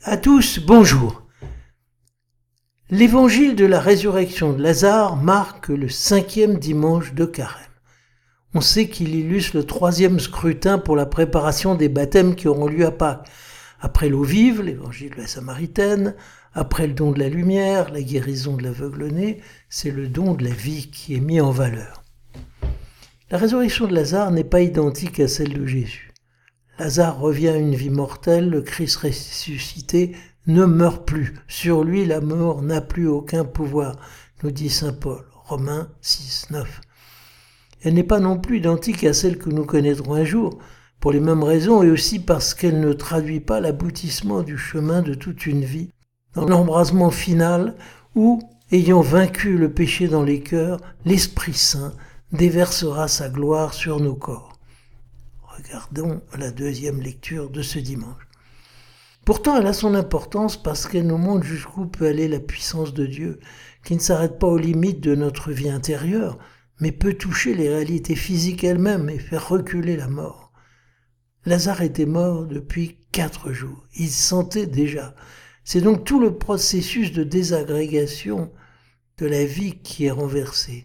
À tous, bonjour. L'évangile de la résurrection de Lazare marque le 5e dimanche de Carême. On sait qu'il illustre le 3e scrutin pour la préparation des baptêmes qui auront lieu à Pâques. Après l'eau vive, l'évangile de la Samaritaine, après le don de la lumière, la guérison de l'aveugle-né, c'est le don de la vie qui est mis en valeur. La résurrection de Lazare n'est pas identique à celle de Jésus. Lazare revient à une vie mortelle, le Christ ressuscité ne meurt plus. Sur lui, la mort n'a plus aucun pouvoir, nous dit saint Paul, Romains 6, 9. Elle n'est pas non plus identique à celle que nous connaîtrons un jour, pour les mêmes raisons et aussi parce qu'elle ne traduit pas l'aboutissement du chemin de toute une vie, dans l'embrasement final où, ayant vaincu le péché dans les cœurs, l'Esprit Saint déversera sa gloire sur nos corps. Regardons la 2e lecture de ce dimanche. Pourtant, elle a son importance parce qu'elle nous montre jusqu'où peut aller la puissance de Dieu, qui ne s'arrête pas aux limites de notre vie intérieure, mais peut toucher les réalités physiques elles-mêmes et faire reculer la mort. Lazare était mort depuis 4 jours. Il sentait déjà. C'est donc tout le processus de désagrégation de la vie qui est renversé.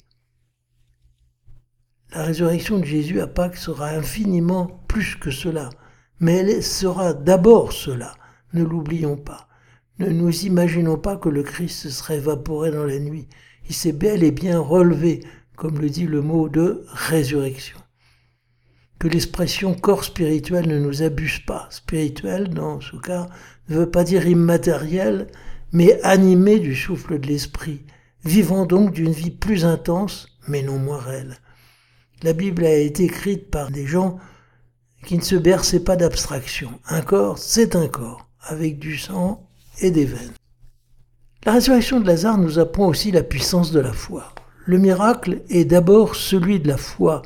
La résurrection de Jésus à Pâques sera infiniment plus que cela, mais elle sera d'abord cela, ne l'oublions pas. Ne nous imaginons pas que le Christ se serait évaporé dans la nuit. Il s'est bel et bien relevé, comme le dit le mot de résurrection. Que l'expression corps spirituel ne nous abuse pas. Spirituel, dans ce cas, ne veut pas dire immatériel, mais animé du souffle de l'esprit, vivant donc d'une vie plus intense, mais non moins réelle. La Bible a été écrite par des gens qui ne se berçaient pas d'abstraction. Un corps, c'est un corps, avec du sang et des veines. La résurrection de Lazare nous apprend aussi la puissance de la foi. Le miracle est d'abord celui de la foi.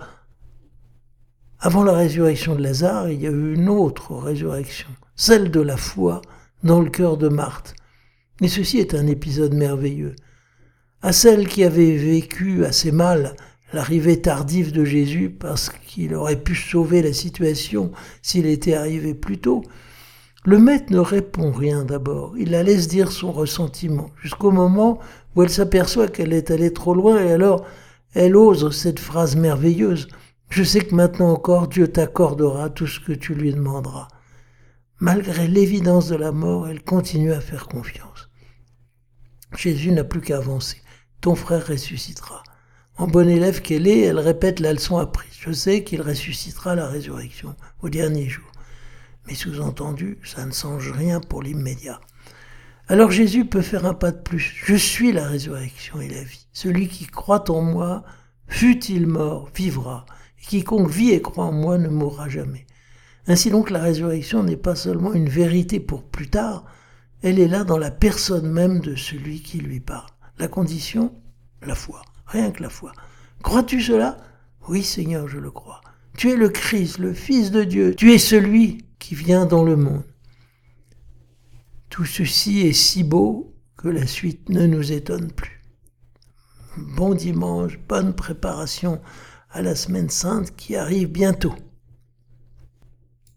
Avant la résurrection de Lazare, il y a eu une autre résurrection, celle de la foi dans le cœur de Marthe. Et ceci est un épisode merveilleux. À celle qui avait vécu assez mal l'arrivée tardive de Jésus, parce qu'il aurait pu sauver la situation s'il était arrivé plus tôt, le maître ne répond rien d'abord. Il la laisse dire son ressentiment, jusqu'au moment où elle s'aperçoit qu'elle est allée trop loin, et alors elle ose cette phrase merveilleuse. « Je sais que maintenant encore Dieu t'accordera tout ce que tu lui demanderas. » Malgré l'évidence de la mort, elle continue à faire confiance. Jésus n'a plus qu'à avancer. Ton frère ressuscitera. En bonne élève qu'elle est, elle répète la leçon apprise. Je sais qu'il ressuscitera à la résurrection, au dernier jour. Mais sous-entendu, ça ne change rien pour l'immédiat. Alors Jésus peut faire un pas de plus. Je suis la résurrection et la vie. Celui qui croit en moi, fût-il mort, vivra. Et quiconque vit et croit en moi ne mourra jamais. Ainsi donc, la résurrection n'est pas seulement une vérité pour plus tard, elle est là dans la personne même de celui qui lui parle. La condition, la foi. Rien que la foi. Crois-tu cela ? Oui, Seigneur, je le crois. Tu es le Christ, le Fils de Dieu. Tu es celui qui vient dans le monde. Tout ceci est si beau que la suite ne nous étonne plus. Bon dimanche, bonne préparation à la Semaine Sainte qui arrive bientôt.